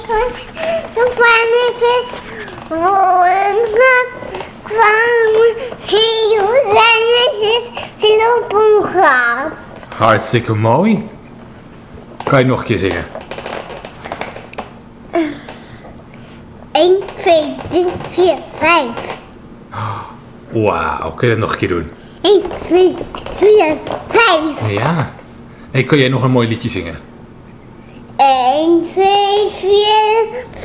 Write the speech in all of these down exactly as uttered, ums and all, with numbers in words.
de planetjes kwamen heel planetjes lopen gaat. Hartstikke mooi. Kan je nog een keer zingen? één, twee, drie, vier, vijf. Wauw, kun je dat nog een keer doen? één, twee, vier, vijf. Ja. Hey, kun jij nog een mooi liedje zingen? één, twee, vier,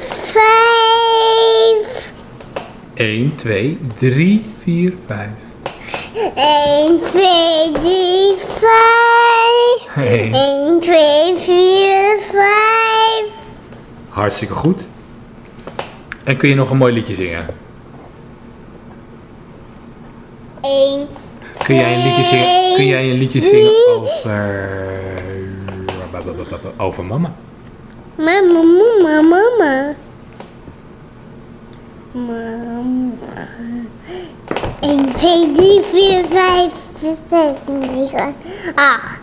vijf. één, twee, drie, vier, vijf. één, twee, drie, vijf. Eén. één, twee, vier, vijf. Hartstikke goed. En kun je nog een mooi liedje zingen? één, Kun jij een liedje zingen, kun jij een liedje zingen over... over mama? Mama, mama, mama. Mama. één, twee, drie, vier, vijf, zes, negen, acht.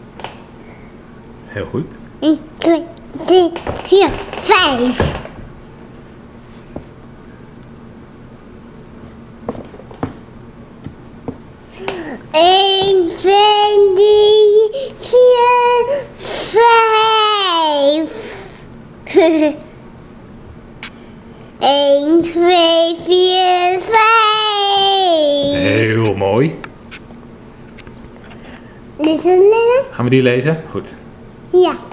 Heel goed. één, twee, drie, vier, vijf. één, twee, drie, vier, vijf. één, twee, vier, vijf. Heel mooi. Dit is een Gaan we die lezen? Goed. Ja.